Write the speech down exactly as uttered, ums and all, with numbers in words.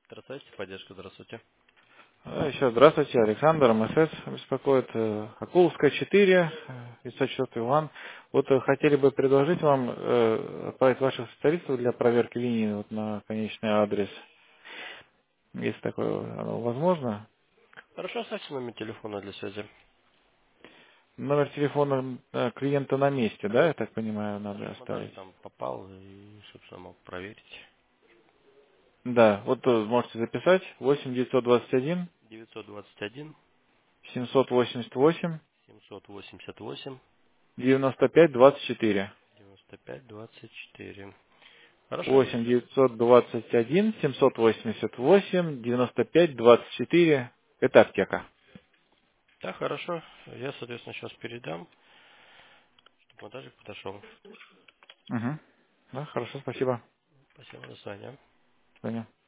Здравствуйте, поддержка, здравствуйте. А, Еще здравствуйте, Александр, МСС беспокоит. э, Акуловская четыре, э, пятьсот четыре Иван. Вот э, хотели бы предложить вам э, отправить ваших специалистов для проверки линии вот на конечный адрес. Если такое оно возможно. Хорошо, оставьте номер телефона для связи. Номер телефона э, клиента на месте, да, я так понимаю, Да, надо чтобы он даже оставить. там попал и, собственно, мог проверить. Да, вот э, можете записать восемь девятьсот двадцать один девятьсот двадцать один семьсот восемьдесят восемь семьсот восемьдесят восемь девяносто пять двадцать четыре. девяносто пять двадцать четыре. Хорошо, я восемь сейчас. девятьсот двадцать один семьсот восемьдесят восемь девяносто пять двадцать четыре. Это аптека. Да, хорошо. Я, соответственно, сейчас передам, чтобы он даже подошел. Угу. Да, хорошо, спасибо. Спасибо, до свидания. До свидания.